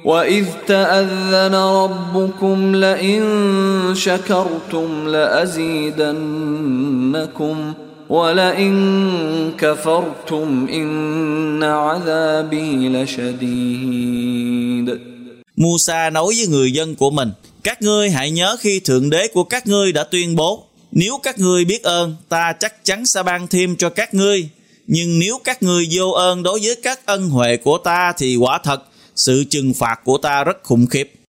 وَإِذْ تَأَذَّنَ رَبُّكُمْ لَئِن شَكَرْتُمْ لَأَزِيدَنَّكُمْ وَلَئِن كَفَرْتُمْ إِنَّ عَذَابِي لَشَدِيدٌ. Musa nói với người dân của mình: các ngươi hãy nhớ khi Thượng Đế của các ngươi đã tuyên bố: nếu các ngươi biết ơn, ta chắc chắn sẽ ban thêm cho các ngươi. Nhưng nếu các ngươi vô ơn đối với các ân huệ của ta thì quả thật sự trừng phạt của ta rất khủng khiếp.